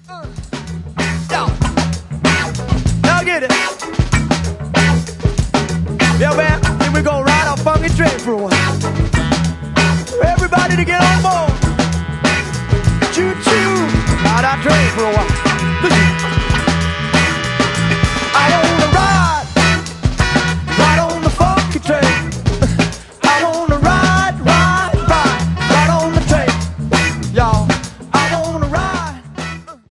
Yo. Now get it. Yeah, man. Then we gonna ride our funky train for a while. Everybody to get on board. Choo-choo. Ride our train for a while.